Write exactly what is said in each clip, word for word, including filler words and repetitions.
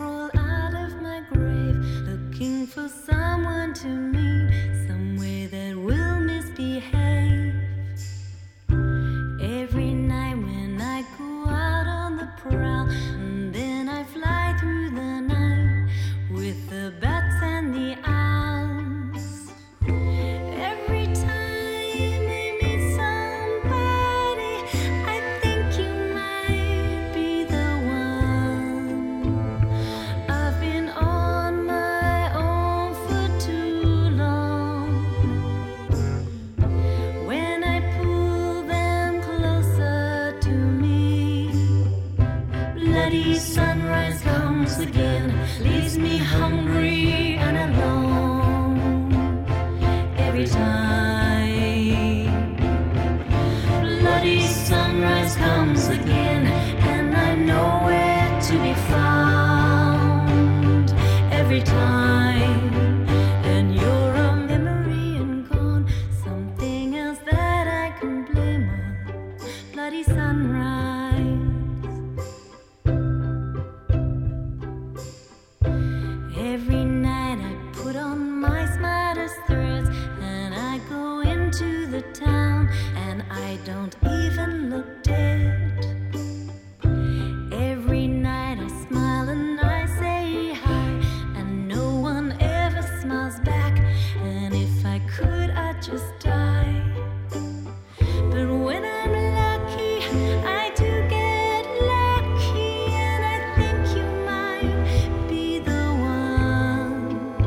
crawl out of my grave, looking for someone to meet, somewhere that will misbehave. Every night when I go out on the prowl, and then I fly through the night with the bats and the owls. Every time I meet somebody, I think you might be the one. I've been on my own for too long. When I pull them closer to me, bloody sunrise comes again, leaves me hungry and alone. Every time bloody sunrise comes again, and I'm nowhere to be found. Every time, and you're a memory and gone, something else that I can blame on. Bloody sunrise. Every night I put on my smartest threads, and I go into the town, and I don't even look dead. Every night I smile and I say hi, and no one ever smiles back, and if I could I'd just die. But when I'm lucky, I do get lucky, and I think you might be the one.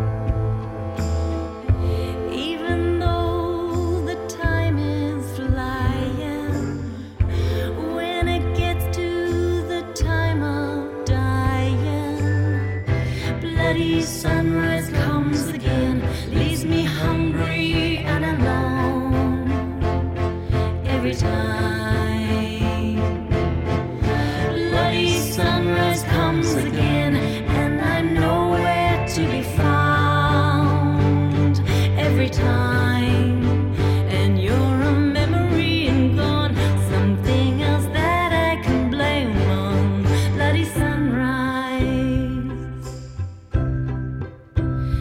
Even though the time is flying, when it gets to the time of dying, bloody sunrise comes again, leaves me hungry and alone. Every time bloody sunrise comes again, and I'm nowhere to be found. Every time, and you're a memory and gone, something else that I can blame on. Bloody sunrise.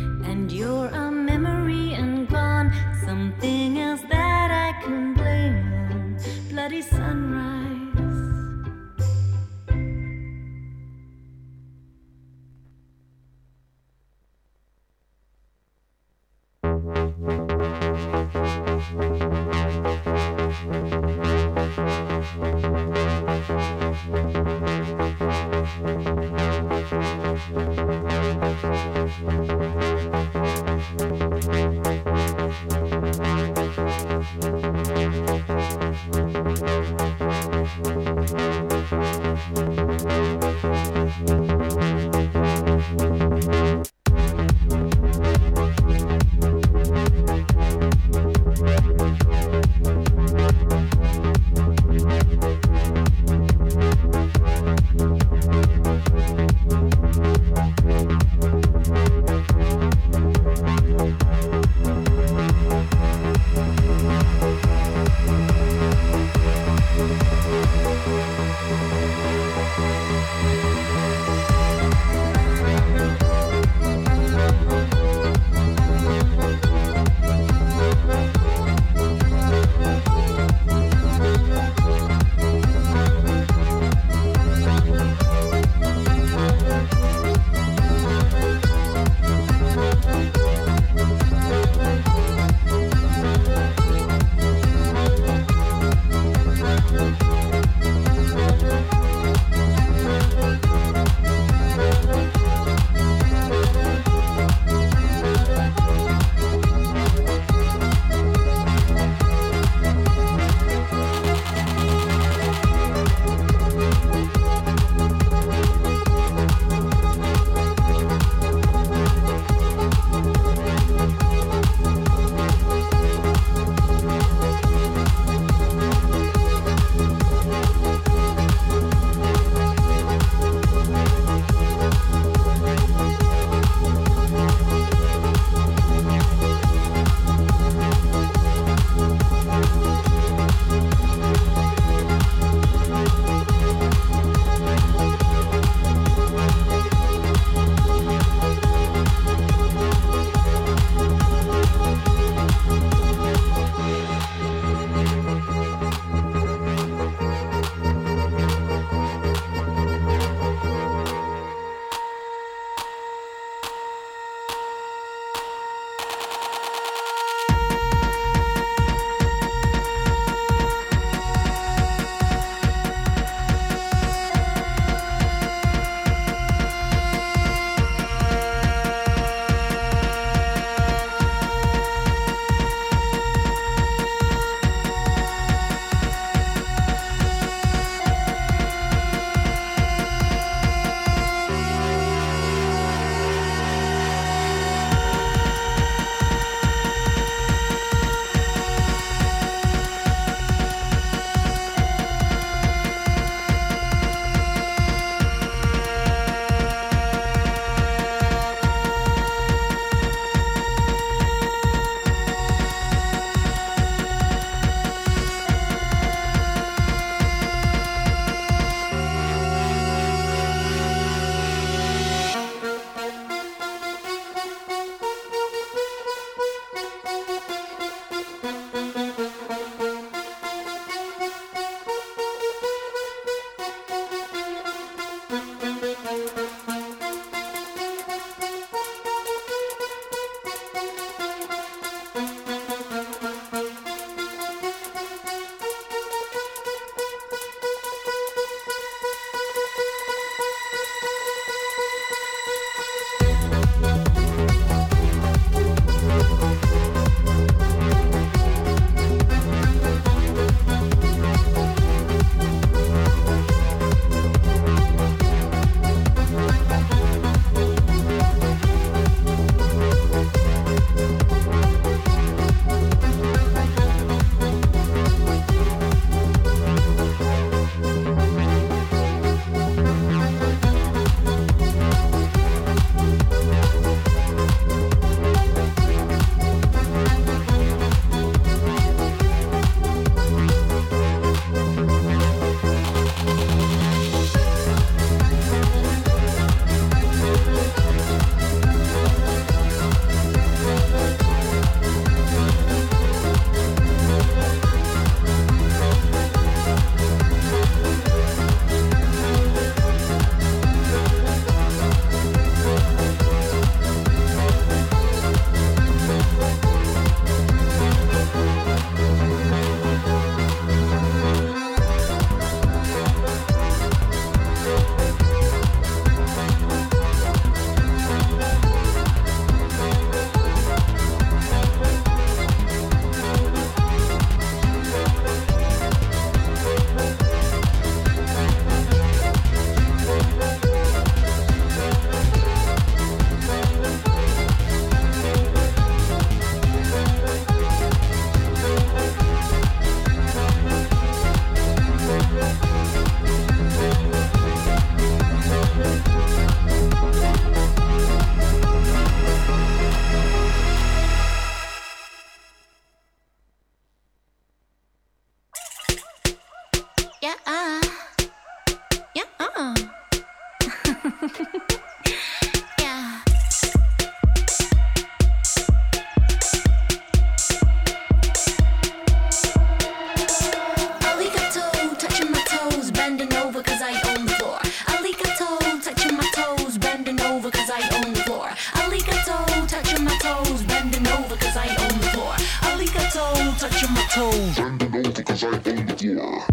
cause I own the floor. Arigato, touching my toes, bending over cause I own the floor. Arigato, touching my toes, bending over cause I own the floor.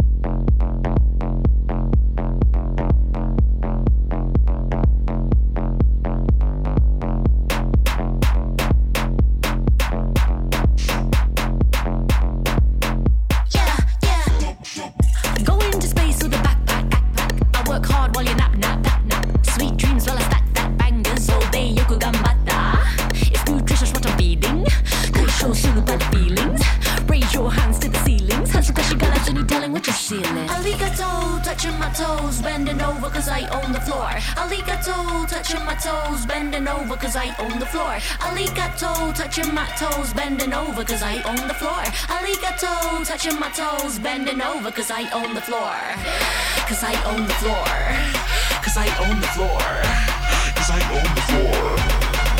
Cause I own the floor. Arigato, touching my toes, bending over cause I own the floor. Arigato, touching my toes, bending over cause I own the floor. Cause I own the floor. Cause I own the floor. Cause I own the floor.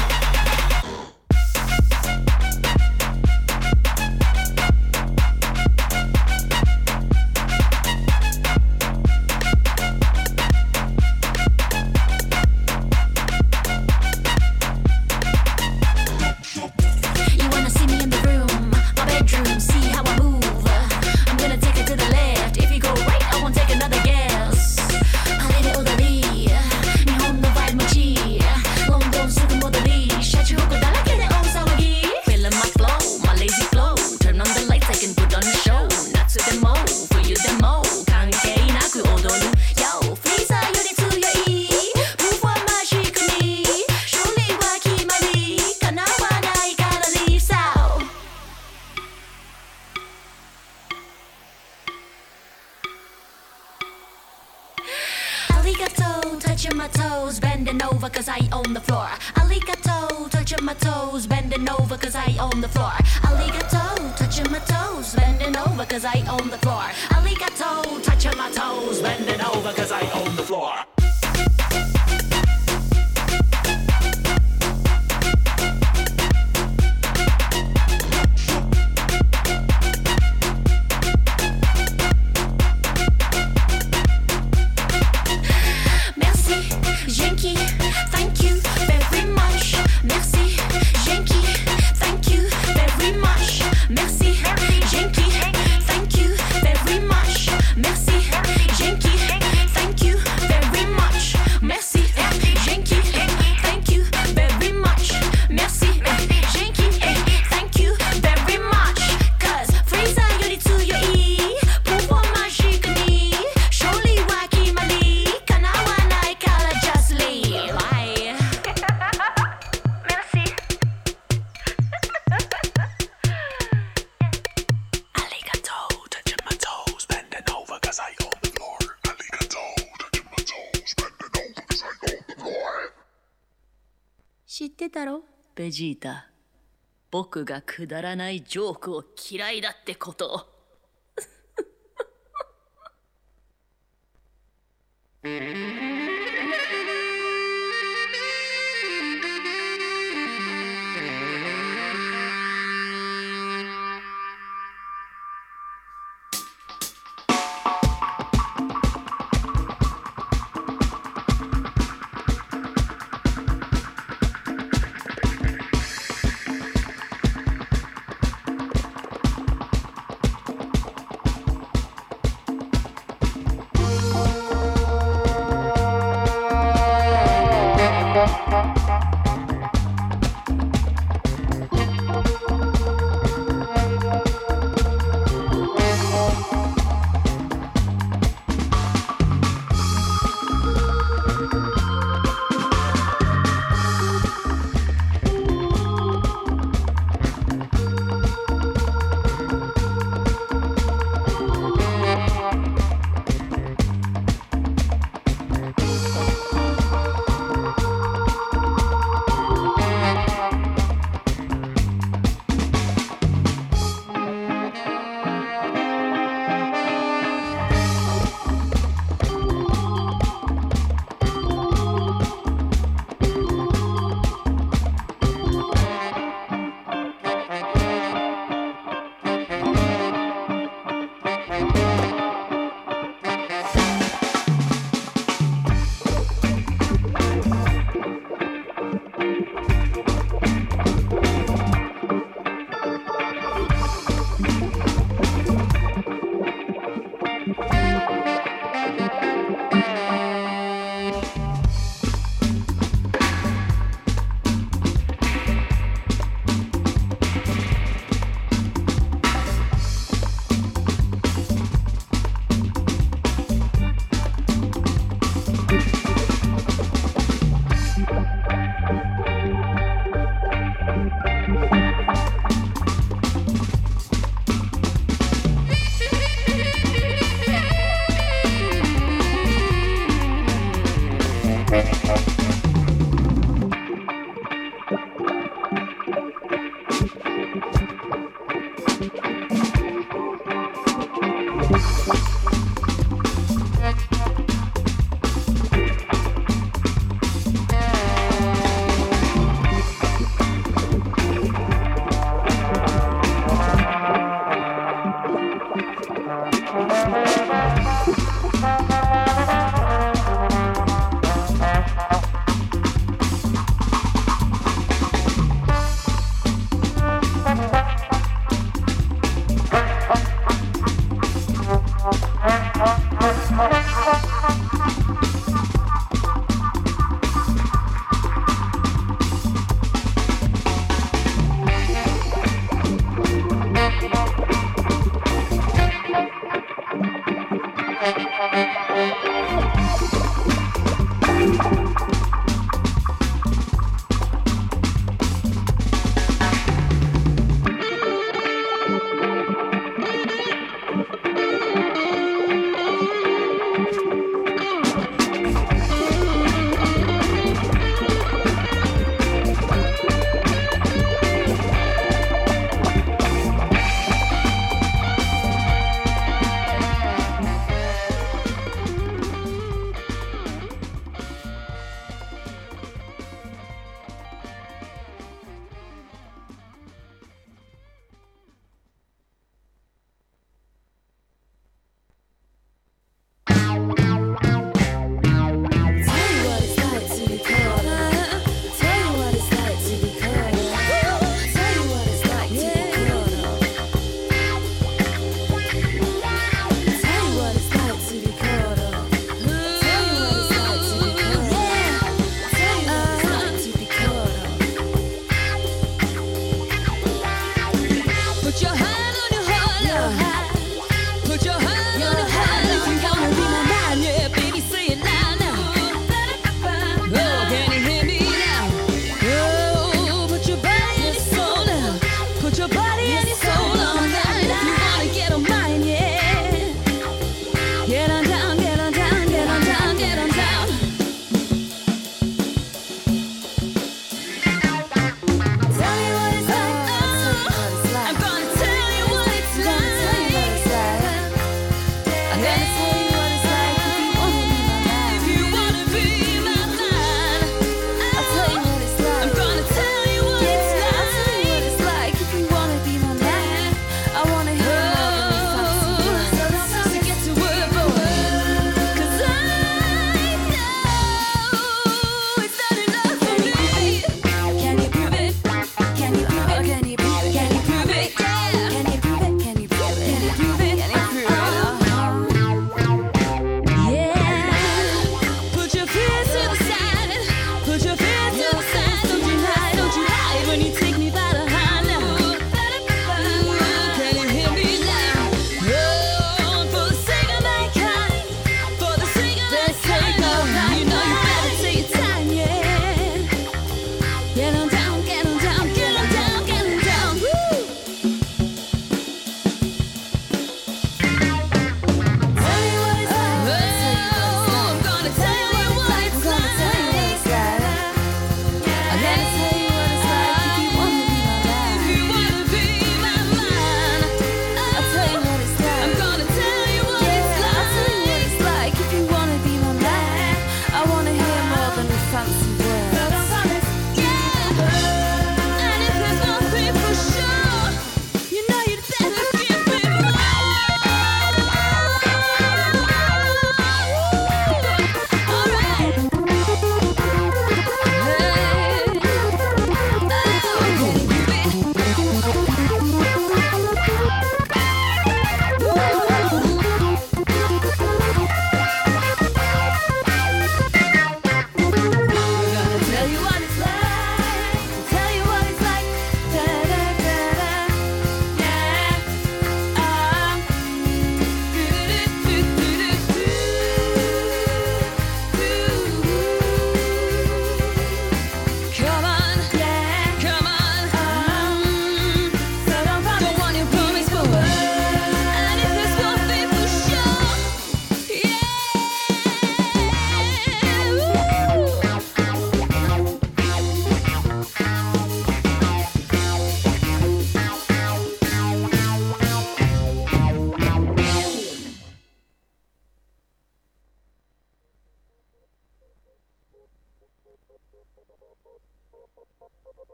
ベジータ、僕がくだらないジョークを嫌いだってこと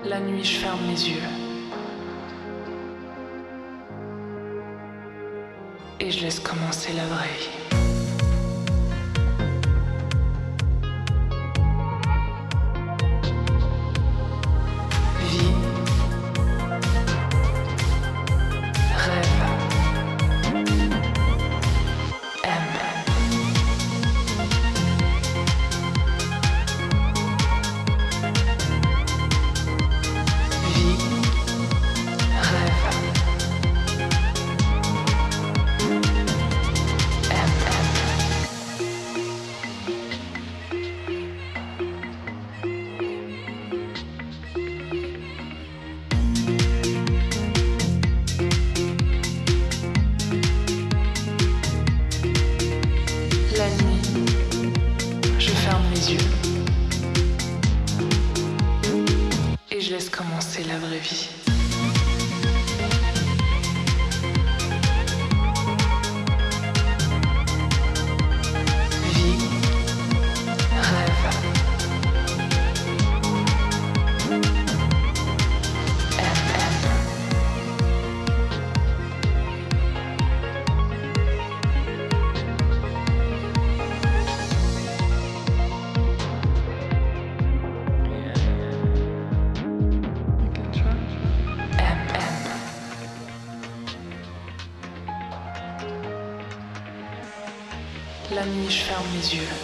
La nuit, je ferme les yeux. Et je laisse commencer la vraie vie. La nuit, je ferme les yeux.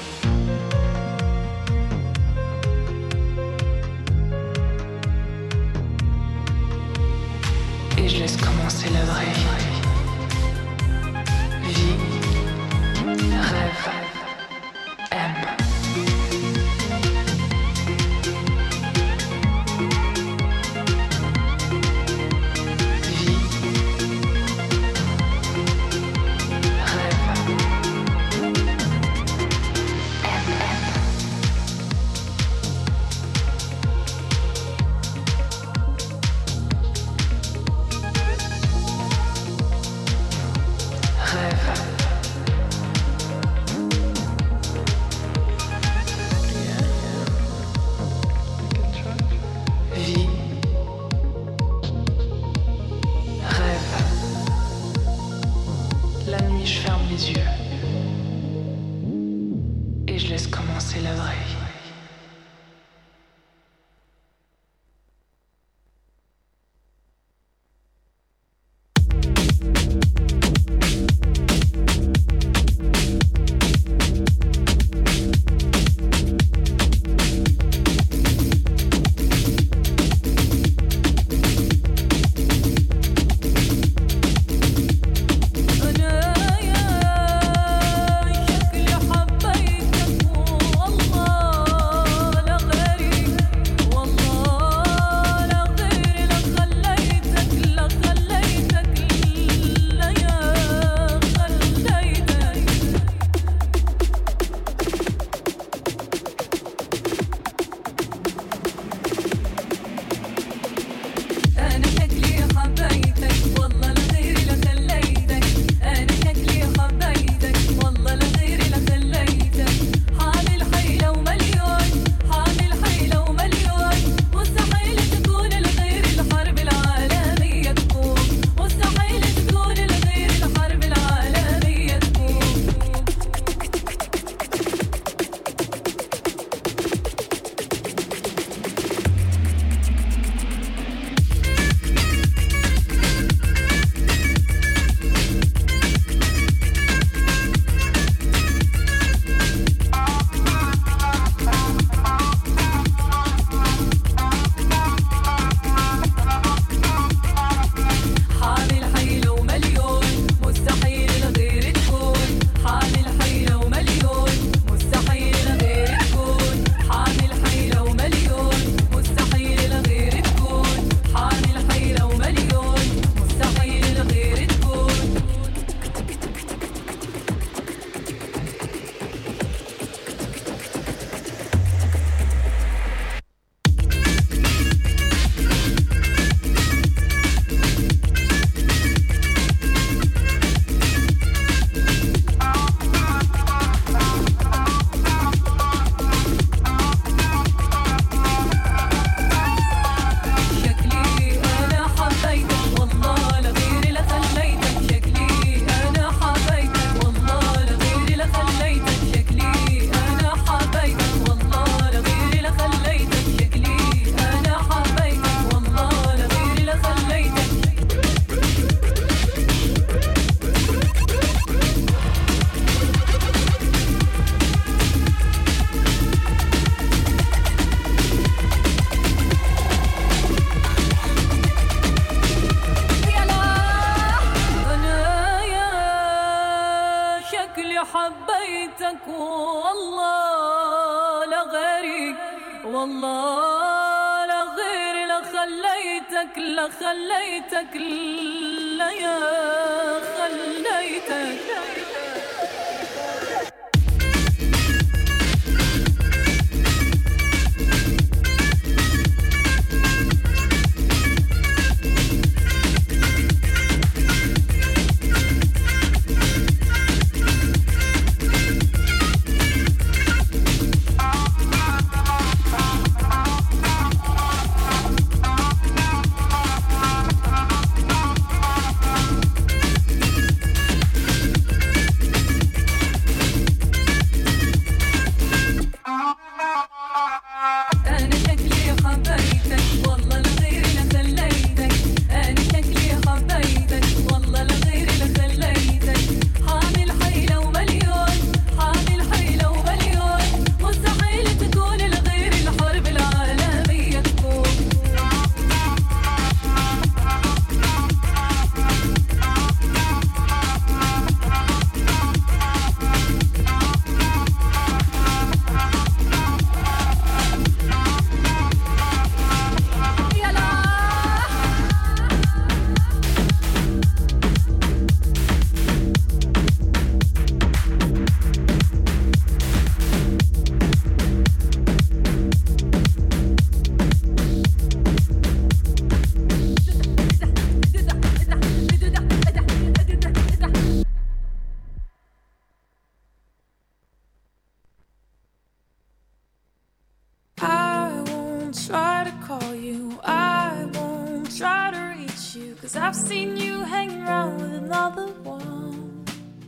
Et je laisse commencer la vraie vie. Vie, rêve, aime. شكلي حبيتك والله والله لا غير لا خليتك لا خليتك لا يا خليتك I've seen you hang around with another one.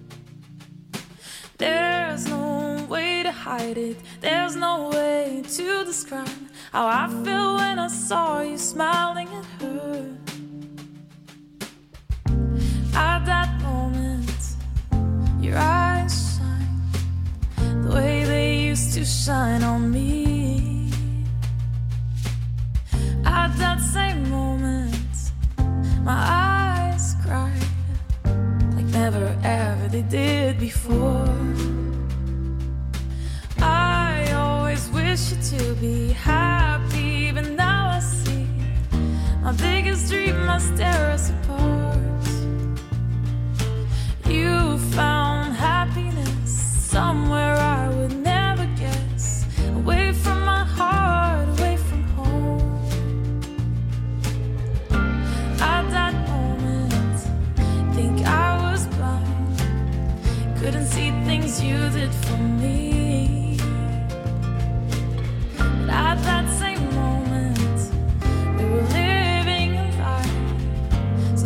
There's no way to hide it. There's no way to describe how I feel when I saw you smiling at her. At that moment, your eyes shine the way they used to shine on me. At that same moment, my eyes cried like never ever they did before. I always wish you to be happy, but now I see my biggest dream must tear us apart. You found happiness somewhere I would never guess, away from my heart, away from home. At that moment, think I was blind, couldn't see things you did for me. But at that same moment, we were living a lie,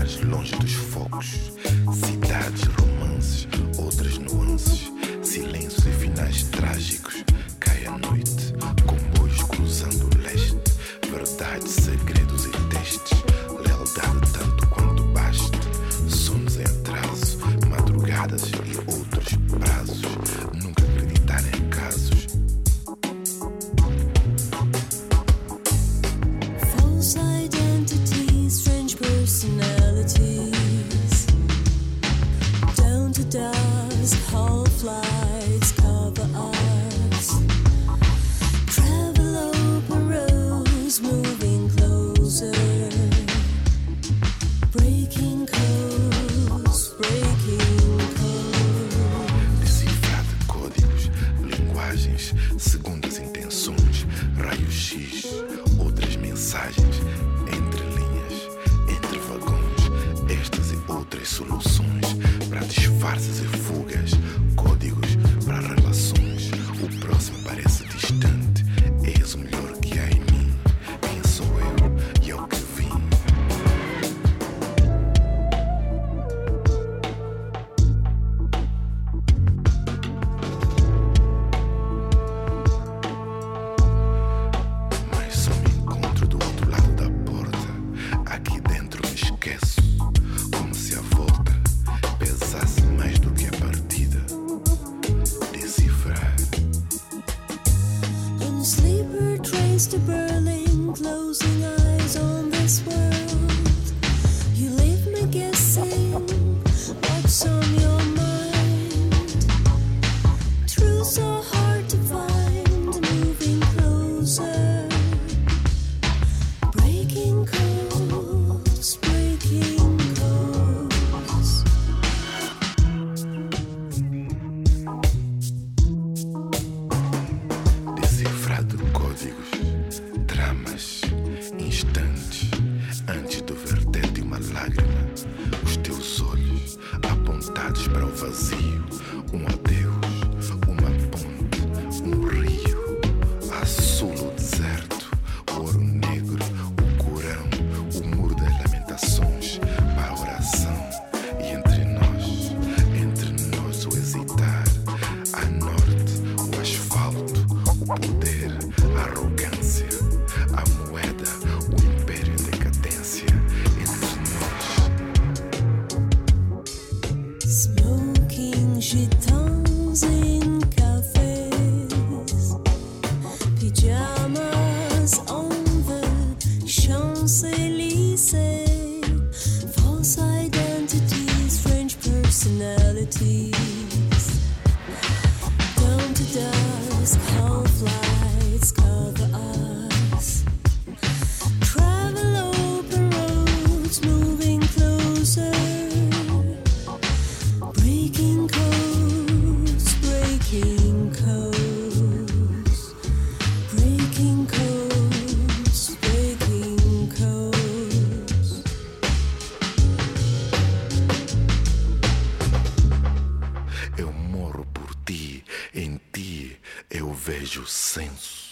mais longe dos focos. Cidades, romances, outras nuances, silêncios e finais trágicos. Cai a noite, comboios cruzando o leste. Verdades, segredos e testes. Lealdade tanto quanto baste. Sonhos em atraso, madrugadas e outros prazos. Nunca acreditar em casos. False identities, strange personalities. Down to dusk, hall flights cover us. Travel open roads, moving closer. Breaking codes, breaking codes. Decifrado códigos, linguagens, segundo as intenções. Raio-X, outras mensagens. Entre linhas, entre vagões. Estas e outras soluções. Para disfarces e fugas. Códigos para relações. O próximo parece distante. És o melhor que há em mim. Quem sou eu e ao que vim. Mas só me encontro do outro lado da porta. Aqui dentro me esqueço. Como se a volta pesasse mais do que a partida. Decifrar. In sleeper trains to Berlin, closing eyes on this world. You leave me guessing what's on your mind. Truths so hard to find, moving closer. Breaking codes, breaking codes. Decifrado códigos, tramas, instantes, antes do verter de uma lágrima, os teus olhos apontados para o vazio, um adeus, uma ponte, um rio, azul o deserto, o ouro negro, o Corão, o muro das lamentações, para a oração, e entre nós, entre nós o hesitar, a norte, o asfalto, o poder, a arrogância, a moeda, o império em decadência, entre nós. Smoking gitans in cafes, pajamas on the Champs-Élysées. False identities, strange personalities. Down to dusk, hall flights cover us. Travel open roads, moving closer. Breaking codes, breaking codes. Breaking codes, breaking codes. Eu morro por ti, em ti eu vejo senso.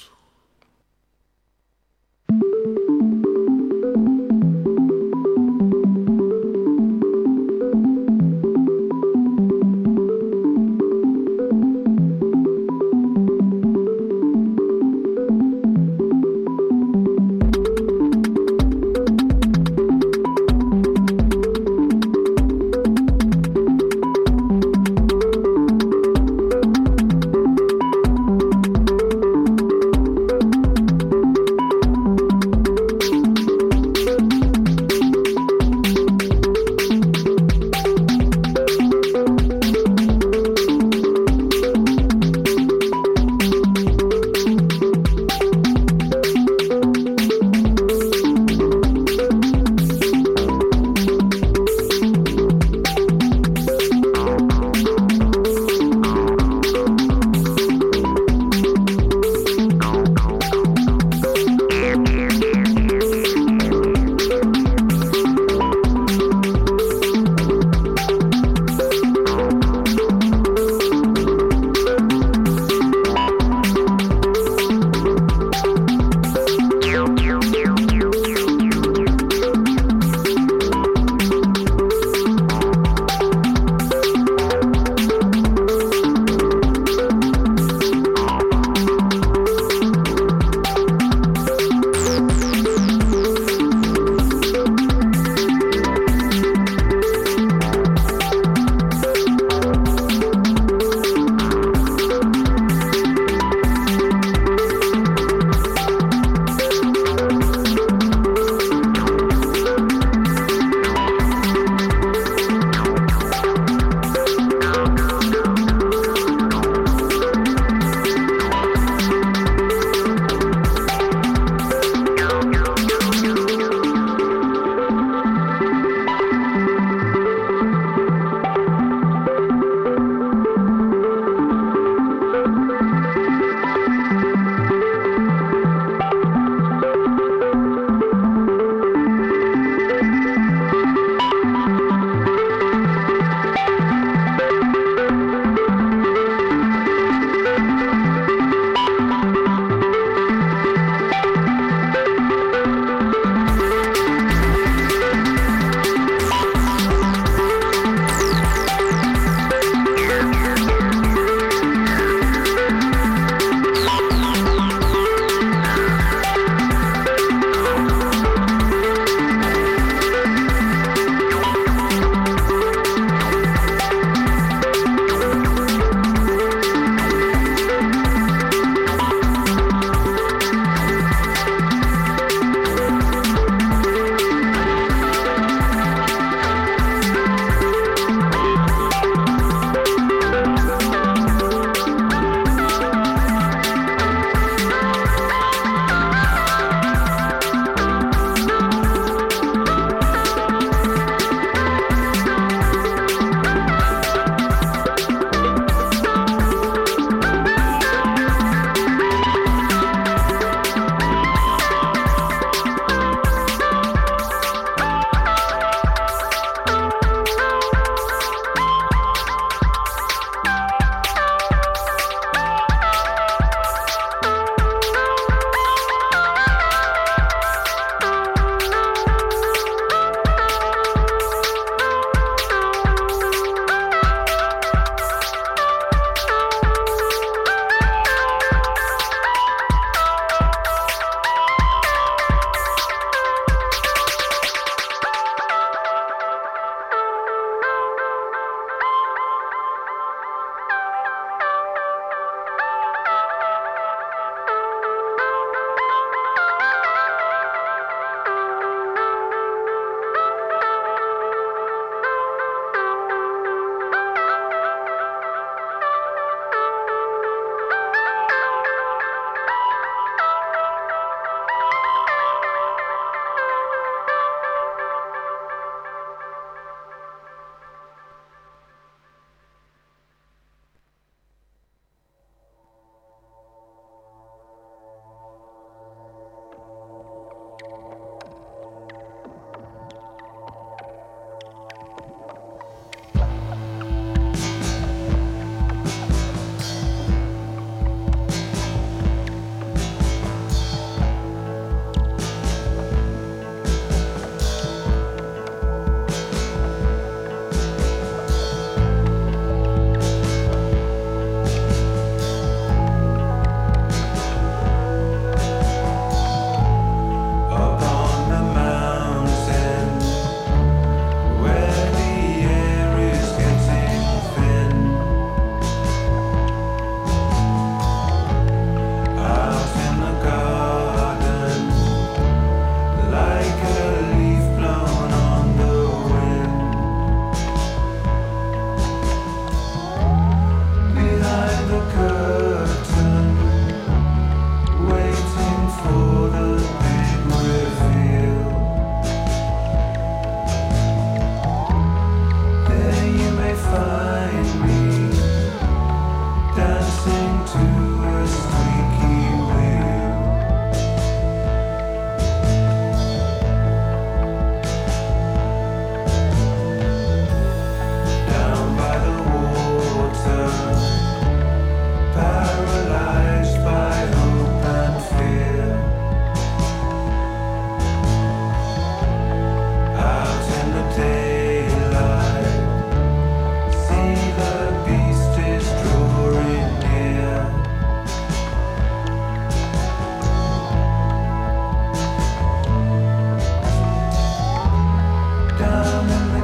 remember